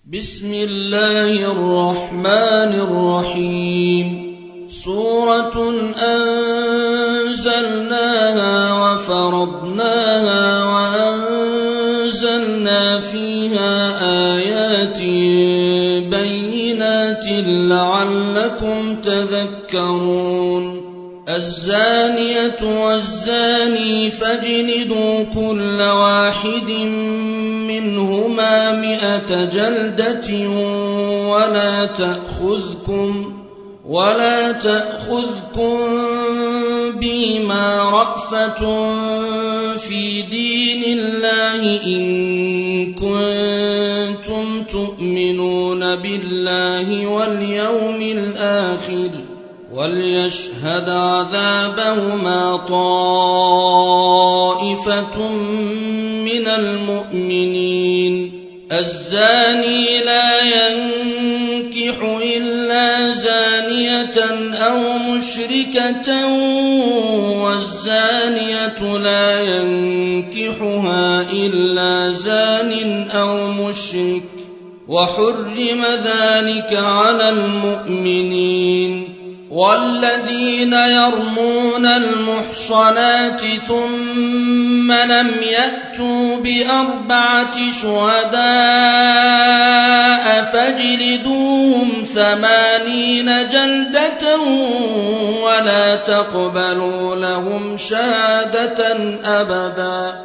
بسم الله الرحمن الرحيم. سورة أنزلناها وفرضناها وأنزلنا فيها آيات بينات لعلكم تذكرون. الزانية والزاني فاجلدوا كل واحد منهما 100 جلدة ولا تأخذكم بما رأفة في دين الله إن كنتم تؤمنون بالله واليوم الآخر وليشهد عذابهما طائفة من المؤمنين. الزاني لا ينكح إلا زانية أو مشركة والزانية لا ينكحها إلا زان أو مشرك وحرم ذلك على المؤمنين. والذين يرمون المحصنات ثم لم يأتوا ب4 شهداء فاجلدوهم 80 جلدة ولا تقبلوا لهم شهادة أبدا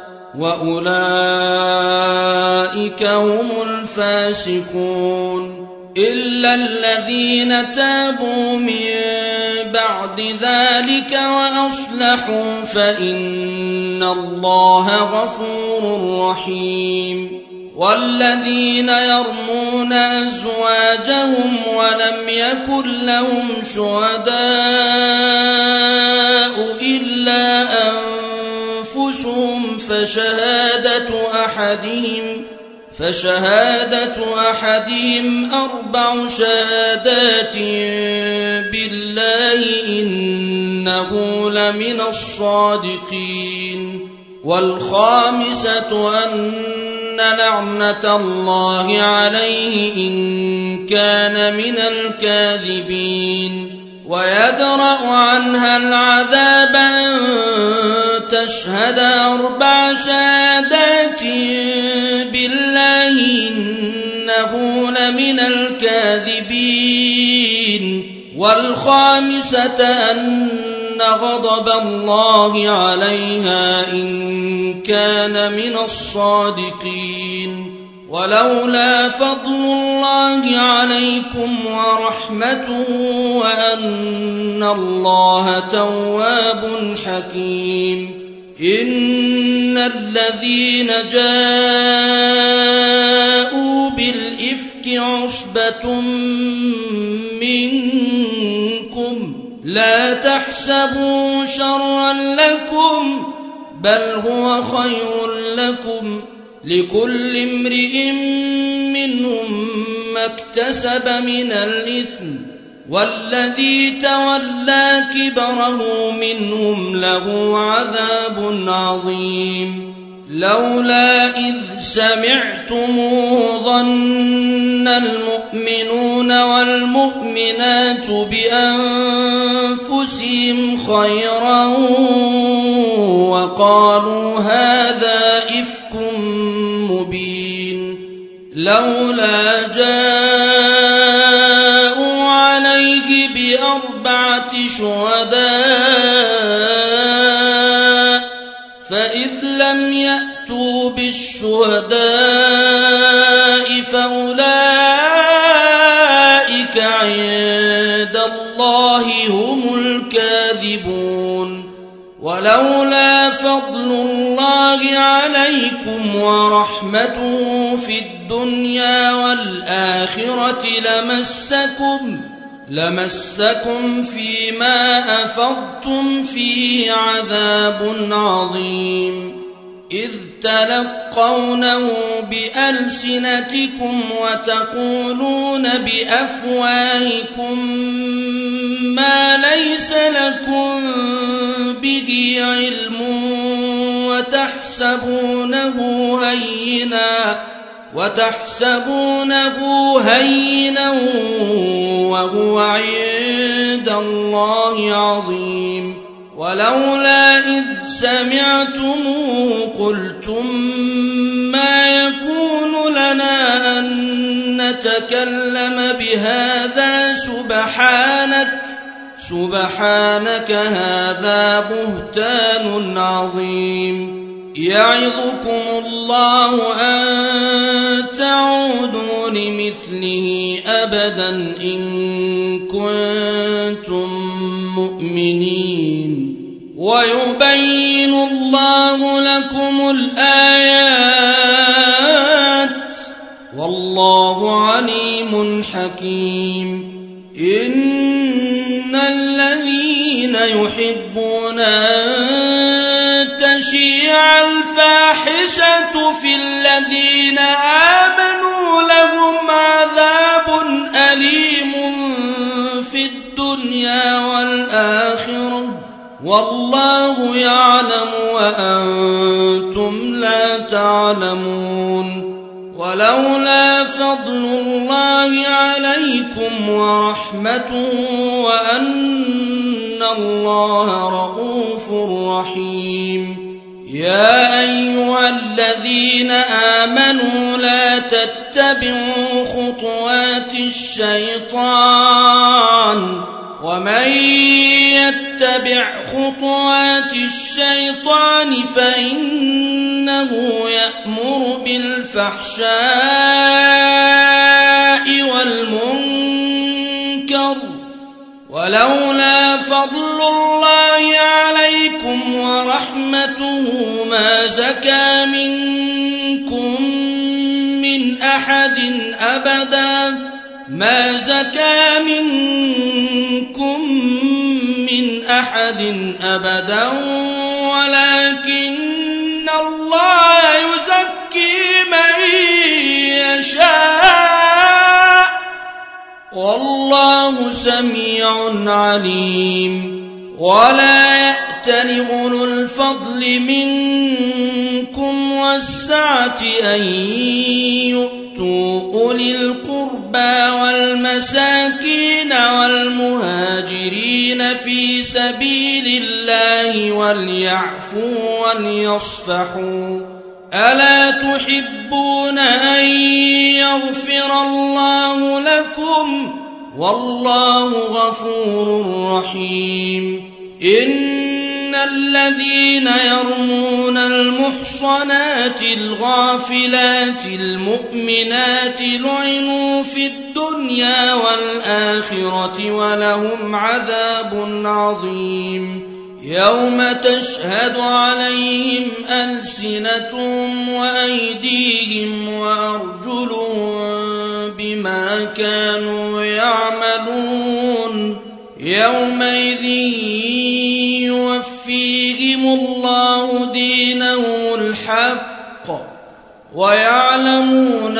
وأولئك هم الفاسقون. إلا الذين تابوا من بعد ذلك وأصلحوا فإن الله غفور رحيم. والذين يرمون أزواجهم ولم يكن لهم شهداء إلا أنفسهم فشهادة أحدهم 4 شهادات بالله إنه لمن الصادقين. والخامسة أن لعنة الله عليه إن كان من الكاذبين. ويدرأ عنها العذاب أن تشهد 4 شهادات بالله إنه لمن الكاذبين. والخامسة أن غضب الله عليها إن كان من الصادقين. ولولا فضل الله عليكم ورحمته وأن الله تواب حكيم. إن الذين جاءوا بالإفك عصبة منكم لا تحسبوا شرا لكم بل هو خير لكم لكل امرئ منهم ما اكتسب من الإثم والذي تولى كبره منهم له عذاب عظيم. لولا إذ سمعتموه ظن المؤمنون والمؤمنات بأنفسهم خيرا وقالوا هذا إفك مبين. لولا جاءوا عليه ب4 شهداء فإذ لم يأتوا بالشهداء فأولئك عند الله هم الكاذبون. ولولا فضل الله عليكم ورحمته في الدنيا والآخرة لمسكم فيما أفضتم فيه عذاب عظيم. إذ تلقونه بألسنتكم وتقولون بأفواهكم ما ليس لكم به علم وتحسبونه هينا وتحسبونه هينا وهو عند الله عظيم ولولا إذ سمعتموه قلتم ما يكون لنا أن نتكلم بهذا سبحانك هذا بهتان عظيم يعظكم الله أن تعودوا لمثله أبدا إن كنتم مؤمنين ويبين الله لكم الآيات والله عليم حكيم إن الذين يحبون أن تشيع الفاحشة في الذين آمنوا لهم عذاب أليم في الدنيا والآخرة والله يعلم وأنتم لا تعلمون ولولا فضل الله عليكم ورحمته وأن الله رؤوف رحيم يا أيها الذين آمنوا لا تتبعوا خطوات الشيطان ومن يتبع خطوات الشيطان فإنه يأمر بالفحشاء والمنكر ولولا فضل الله عليكم ورحمته ما زكى منكم من أحد أبدا ولكن الله يزكي من يشاء والله سميع عليم ولا يأتل أولو الفضل منكم والسعة أن يؤتوا أولي القربى والمساكين والمهاجرين في سبيل الله وليعفوا وليصفحوا ألا تحبون أن يغفر الله لكم والله غفور رحيم إن الذين يرمون المحصنات الغافلات المؤمنات لعنوا في الدنيا والآخرة ولهم عذاب عظيم يوم تشهد عليهم ألسنتهم وأيديهم وأرجلهم بما كانوا يعملون يومئذ يوفيهم الله دينهم الحق ويعلمون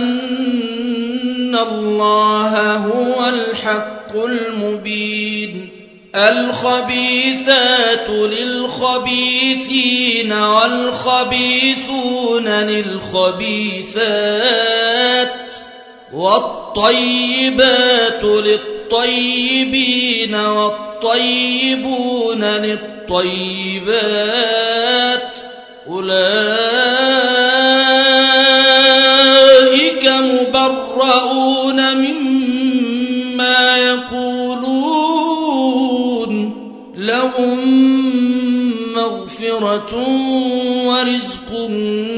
أن الله هو الحق المبين الخبيثات للخبيثين والخبيثون للخبيثات والطيبات للطيبين والطيبون للطيبات أولئك مبرؤون مما يقولون لهم مغفرة ورزق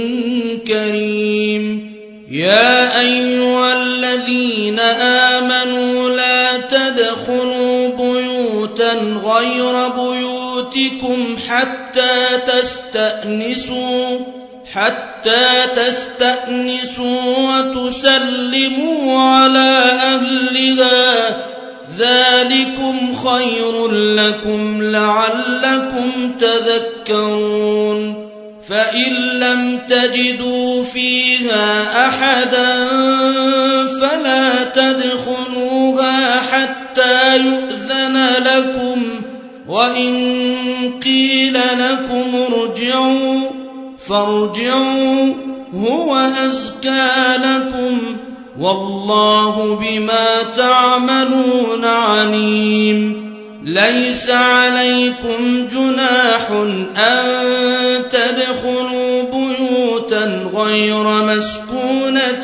كريم يا أيها الذين آمنوا لا تدخلوا بيوتا غير بيوتكم حتى تستأنسوا وتسلموا على أهلها ذلكم خير لكم لعلكم تذكرون فإن لم تجدوا فيها أحدا فلا تدخلوها حتى يؤذن لكم وإن قيل لكم ارجعوا فارجعوا هو أزكى أزكى لكم والله بما تعملون عليم ليس عليكم جناح أن تدخلوا بيوتا غير مسكونة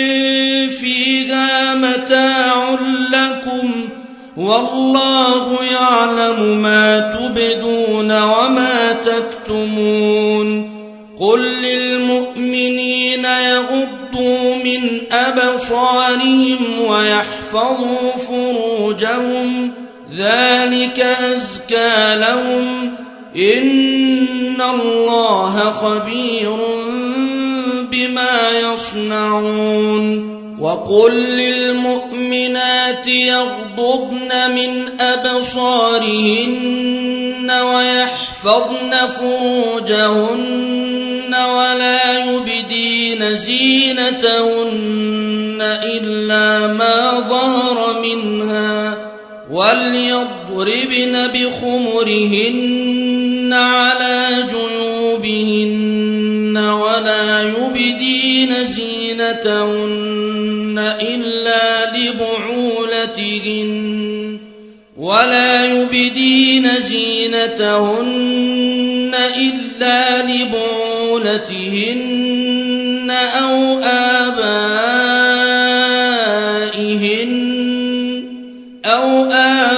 فيها متاع لكم والله يعلم ما تبدون وما تكتمون قل للمؤمنين يغضوا من أبصارهم ويحفظوا فروجهم ذلك أزكى لهم إن الله خبير بما يصنعون وقل للمؤمنات يغضضن من أبصارهن ويحفظن فروجهن ولا يبدين زينتهن إلا ما ظهر منها وليضربن بخمرهن على جيوبهن ولا يبدين زينتهن إلا لبعولتهن أو آبائهن أو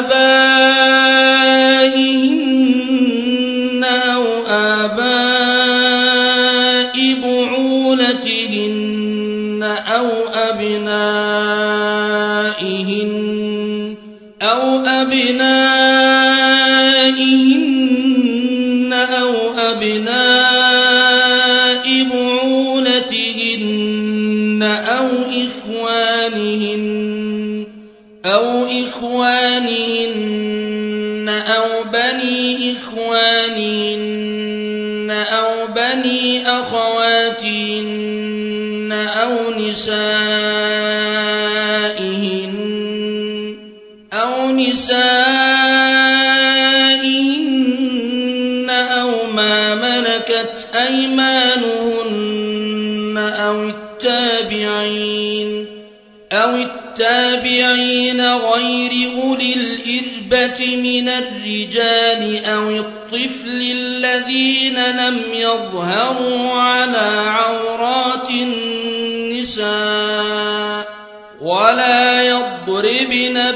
آباء بعولتهن أو أبناء بعولتهن أو إخوانهن أو بني إخوانهن أو بني أخواتهن أو نسائهن أو ما ملكت أيمانهن أو التابعين غير أولي الإربة من الرجال أو الطفل الذين لم يظهروا على عورات النساء ولا يضربن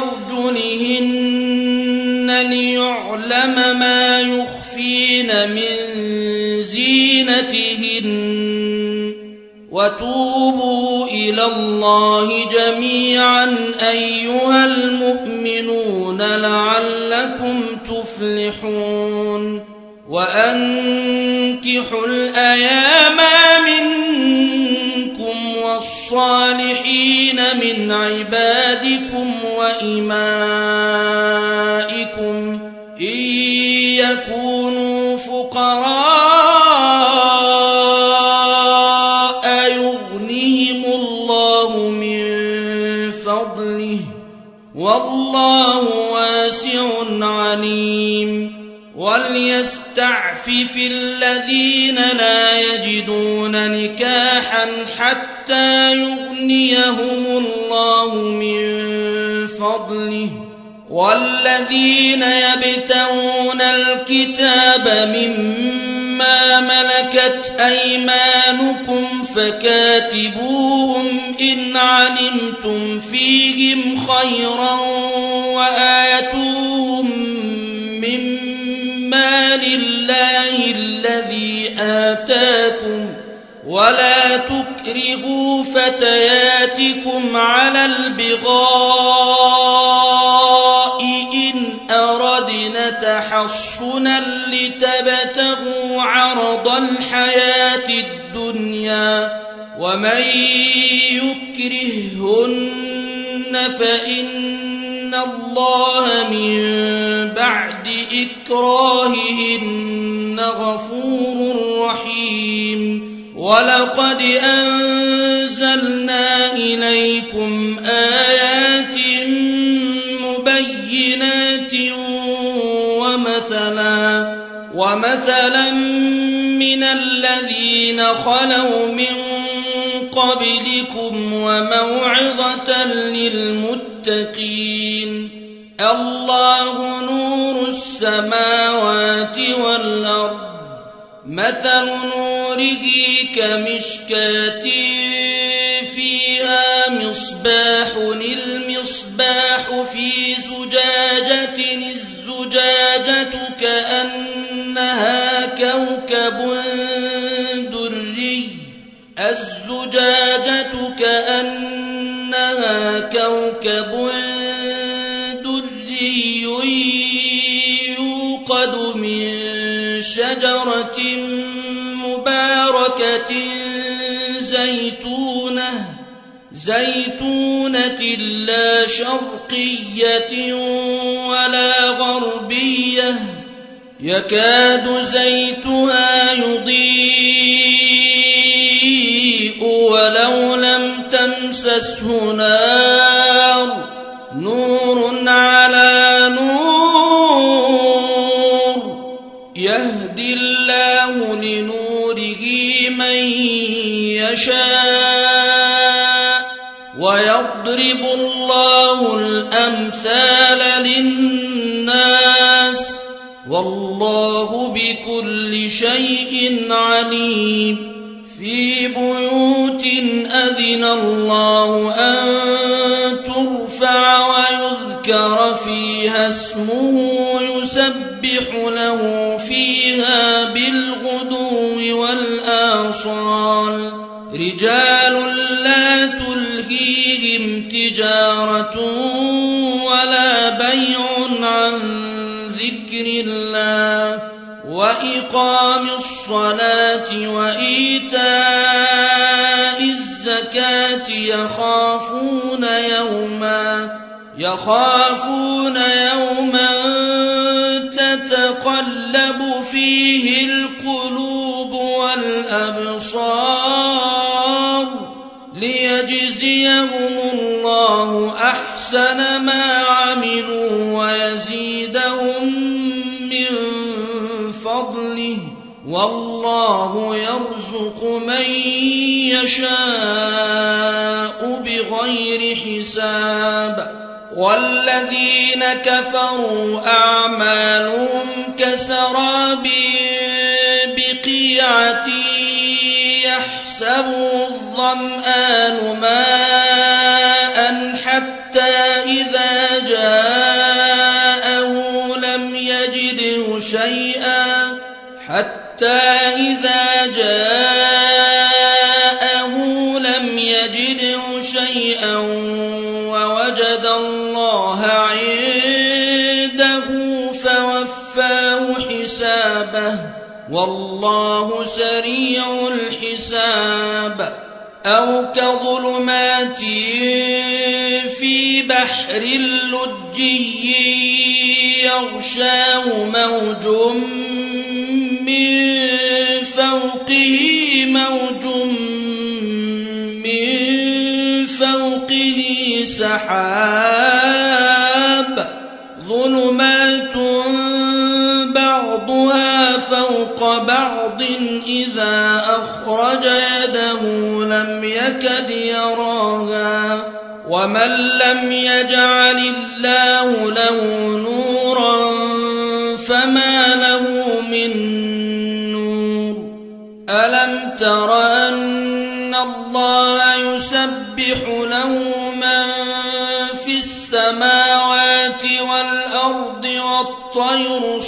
بأرجلهن ليعلم ما يخفين من زينتهن وتوبوا إلى الله جميعا أيها المؤمنون لعلكم تفلحون وأنكحوا الأيام منكم والصالحين من عبادكم وإمائكم إن يكونوا فقراء يغنهم الله من فضله والله واسع عليم وليستعفف الذين لا يجدون نكاحا حتى يغنيهم الله من فضله والذين يبتغون الكتاب مما ملكت أيمانكم فكاتبوهم إن علمتم فيهم خيرا وآتوهم مما لله الذي آتاكم ولا تكرهوا فتياتكم على البغاء إن أردنا تحصنا لتبتغوا عرض الحياة الدنيا ومن يكرههن فإن الله من بعد إكراههن غفور رحيم ولقد أنزلنا إليكم آيات مبينات ومثلا من الذين خلوا من قبلكم وموعظة للمتقين الله نور السماوات والأرض مثل نوره كمشكاة فيها مصباح المصباح في زجاجة الزجاجة كأنها كوكب دري يوقد من شجرة مباركة زيتونة لا شرقية ولا غربية يكاد زيتها يضيء ولو لم تمسسه نار نور على نور يهدي الله لنوره من يشاء ويضرب الله الأمثال للناس والله بكل شيء عليم في بيوت أذن الله أن ترفع ويذكر فيها اسمه يسبح له فيها بالغدو والآصال رجال لا تلهيهم تجارة ولا بيع عن ذكر الله وإقام الصلاة وإيتاء الزكاة يخافون يوما تتقلب فيه القلوب والأبصار ليجزيهم الله أحسن ما عملوا ويزيدهم من فضله والله يرزق من يشاء بغير حساب والذين كفروا أعمالهم كسراب بقيعة يحسبه الظمآن ماء حتى إذا جاءه لم يجده شيئا ووجد الله عنده فوفاه حسابه والله سريع الحساب أو كظلمات في بحر لجي يغشاه موج من فوقه سحاب ظلمات بعضها فوق بعض إذا أخرج يده لم يكد يراها ومن لم يجعل الله له نورا فما له من نور ألم تر أن الله يسبح له من في السماوات والأرض والطير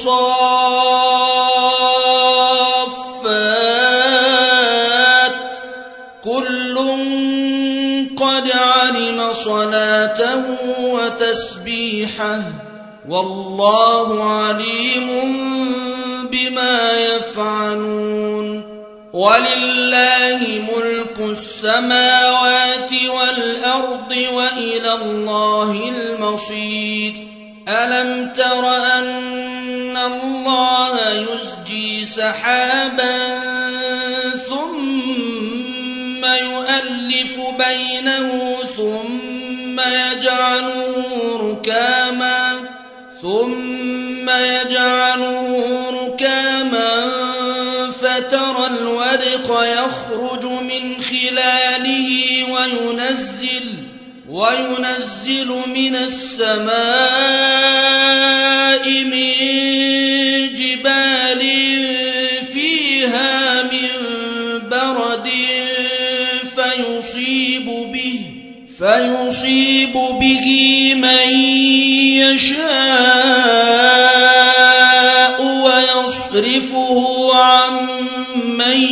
صافات كل قد علم صلاته وتسبيحه والله عليم بما يفعلون ولله ملك السماوات والأرض وإلى الله المصير ألم تر أن الله يزجي سحابا ثم يؤلف بينه ثم يجعله ركاما فترى الودق يخرج من خلاله وينزل من السماء من جبال فيها من برد فيصيب به من يشاء ويصرفه عن من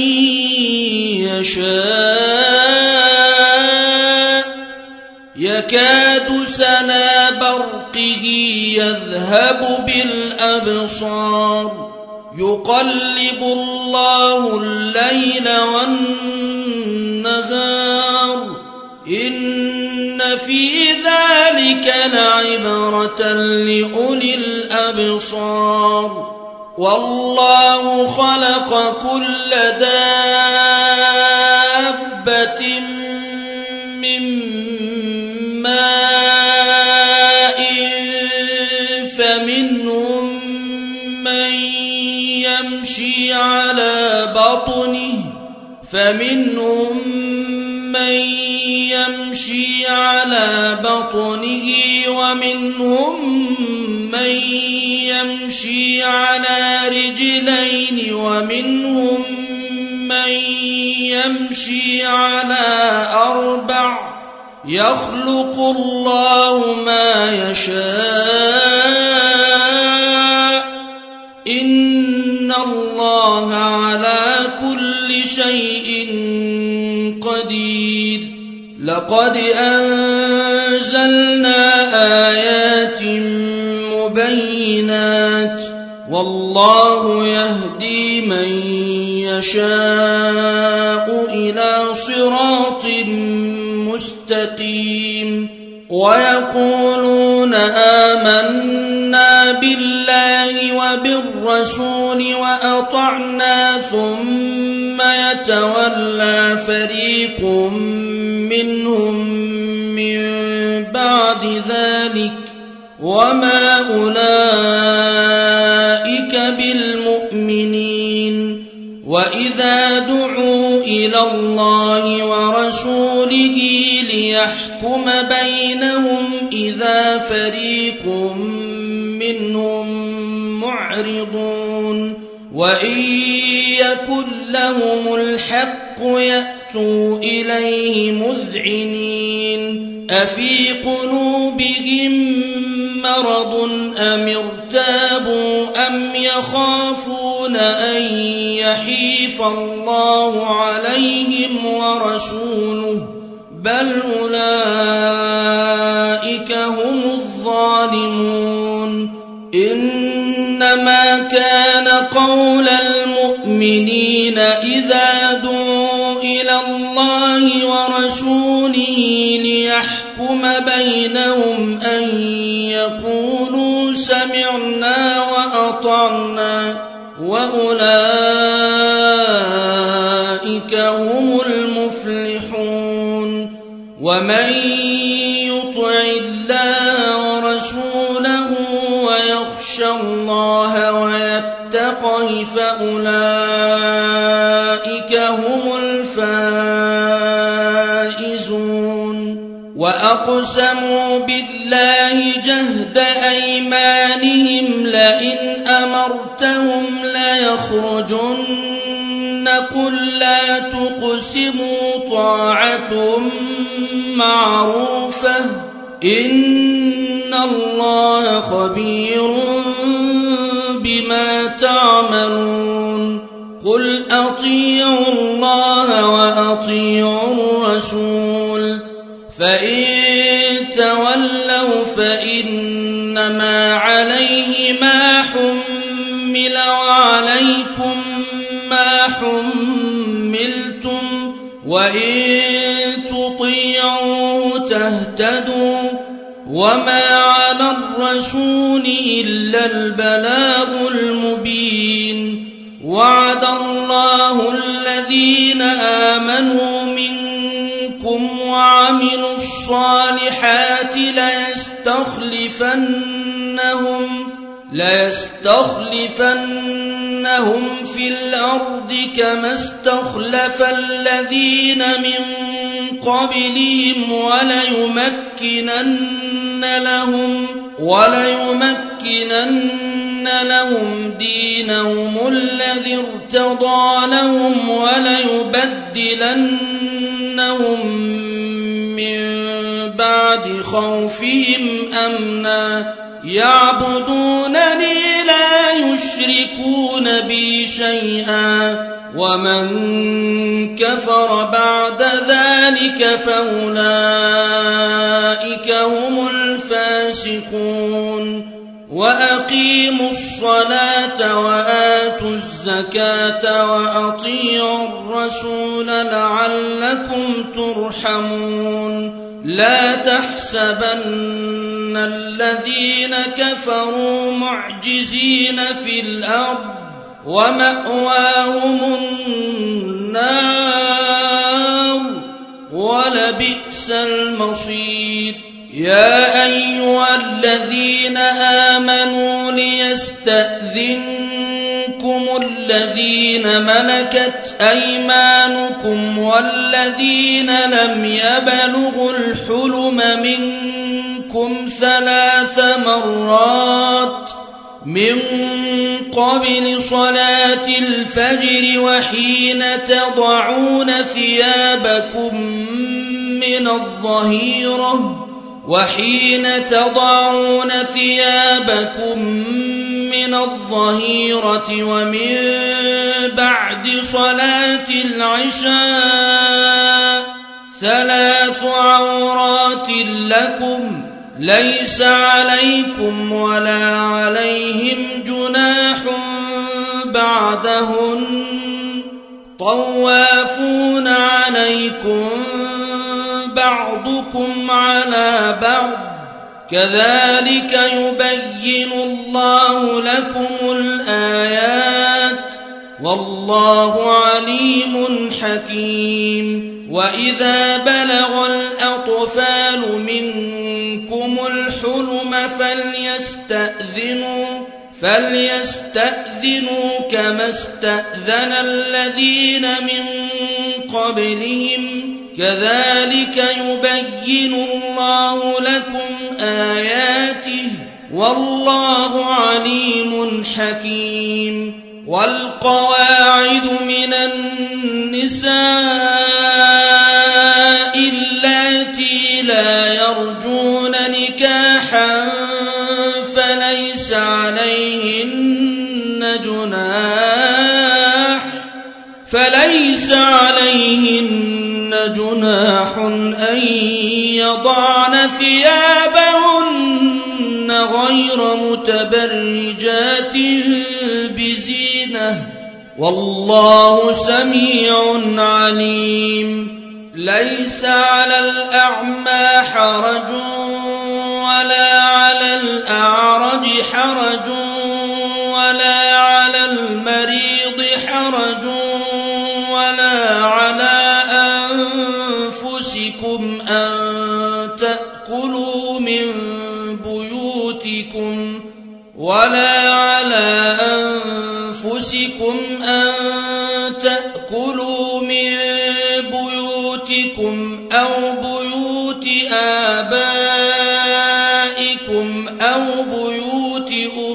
يشاء يكاد سنا برقه يذهب بالأبصار يقلب الله الليل والنهار إن في ذلك لعبرة لأولي الأبصار والله خلق كل دابة من ماء فمنهم من يمشي على بطنه ومنهم من يمشي على رجلين ومنهم من يمشي على أربع يخلق الله ما يشاء إن الله على كل شيء قدير لقد أنزلنا آيات مبينات والله يهدي من يشاء إلى صراط مستقيم ويقولون آمنا بالله وبالرسول وأطعنا ثم يتولى فريق منهم من بعد ذلك وما أولئك بالمؤمنين وإذا دعوا إلى الله ورسوله ليحكم بينهم إذا فريق منهم معرضون وإن يكن لهم الحق يأتوا إليه مذعنين أفي قلوبهم مرض أم ارتابوا أم يخافون أن يحيف الله عليهم ورسوله بل أولئك هم الظالمون إنما كان قول المؤمنين إذا دعوا إلى الله ورسوله ليحكم بينهم أن يقولوا سمعنا وأطعنا وأولئك هم المفلحون ومن يطع الله ورسوله ويخشى الله ويتقه فأولئك هم الفائزون وأقسموا بالله جهد أيمانهم لئن أمرتهم ليخرجن قل لا تقسموا طاعة معروفة إن الله خبير بما تعملون قل أطيعوا الله وأطيعوا الرسول فإن تولوا فإنما عليه ما حمل وعليكم ما حملتم وإن تطيعوه تهتدوا وما على الرسول إلا البلاغ المبين وعد الله الذين آمنوا منكم وعملوا الصالحات ليستخلفنهم في الأرض كما استخلف الذين من قبلهم وليمكنن لهم دينهم الذي ارتضى لهم وليبدلنهم من بعد خوفهم أمنا يعبدونني لا يشركون بي شيئا ومن كفر بعد ذلك فأولئك هم الفاسقون وأقيموا الصلاة وآتوا الزكاة وأطيعوا الرسول لعلكم ترحمون لا تحسبن الذين كفروا معجزين في الأرض ومأواهم النار ولبئس المصير يا أيها الذين آمنوا ليستأذنكم الذين ملكت أيمانكم والذين لم يبلغوا الحلم منكم 3 مرات من قبل صلاة الفجر وحين تضعون ثيابكم من الظهيرة ومن بعد صلاة العشاء 3 عورات لكم ليس عليكم ولا عليهم جناح بعدهن طوافون عليكم بعضكم على بعض كذلك يبين الله لكم الآيات والله عليم حكيم وإذا بلغ الأطفال منكم الحلم فليستأذنوا كما استأذن الذين من قبلهم كذلك يبين الله لكم آياته والله عليم حكيم والقواعد من النساء اللاتي لا يرجون نكاحا فليس عليهن جناح أن يضعن ثيابهن غير متبرجات بزينة والله سميع عليم ليس على الأعمى حرج ولا على الأعرج حرج ولا على المريض حرج ولا على أنفسكم أن تأكلوا من بيوتكم أو بيوت آبائكم أو بيوت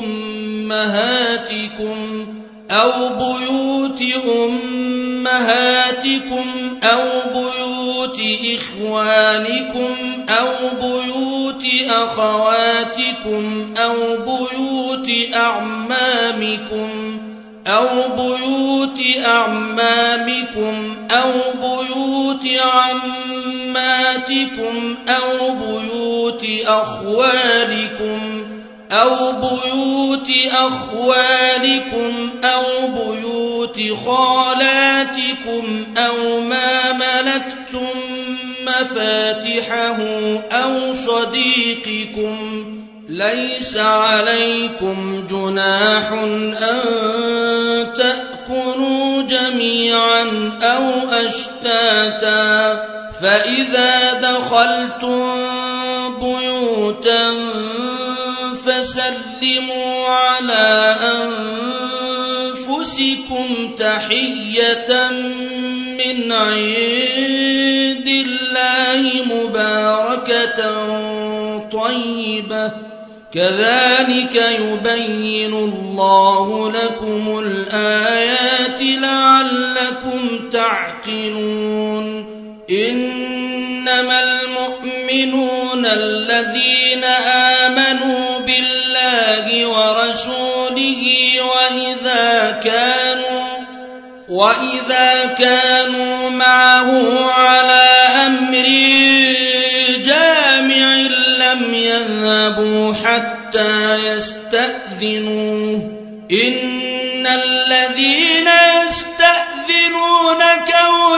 أمهاتكم أو بيوت إخوانكم أو بيوت أخواتكم أو بيوت أعمامكم أو بيوت عماتكم أو بيوت أخوالكم أو بيوت أخوالكم أو بيوت خالاتكم أو ما ملكتم مفاتحه أو صديقكم ليس عليكم جناح أن تأكلوا جميعا أو أشتاتا فإذا دخلتم بيوتا فسلموا على أنفسكم تحية من عند الله مباركة طيبة كذلك يبين الله لكم الآيات لعلكم تعقلون إنما المؤمنون الذين آمنوا بالله ورسوله وإذا كانوا معه على أمر جامع لم يذهبوا حتى يستأذنوه إن الذين يستأذنونك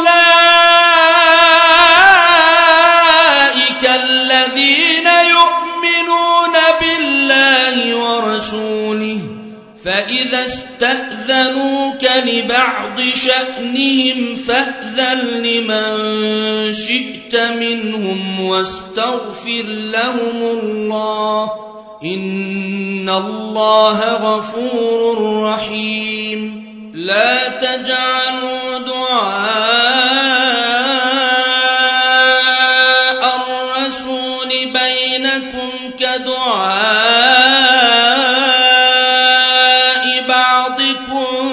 أولئك الذين يؤمنون بالله ورسوله فإذا استأذنوك لبعض شأنهم فأذن لمن شئت منهم واستغفر لهم الله إن الله غفور رحيم لا تجعلوا دعاء الرسول بينكم كدعاء بعضكم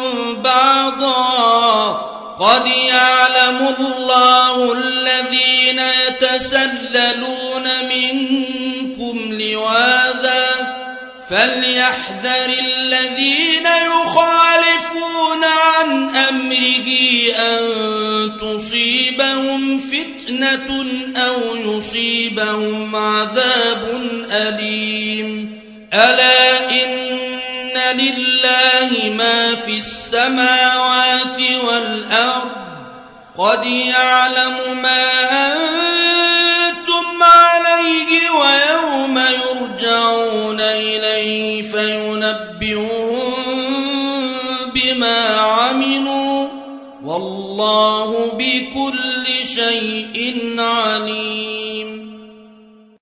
بعضا قد يعلم الله الذين يتسللون منكم لواذا فليحذر الذين يخالفون عن أمره أن تصيبهم فتنة أو يصيبهم عذاب أليم ألا إن لله ما في السماوات والأرض قد يعلم ما أنتم عليه ويوم يرجعون إليه فينبئهم بما عملوا والله بكل شيء عليم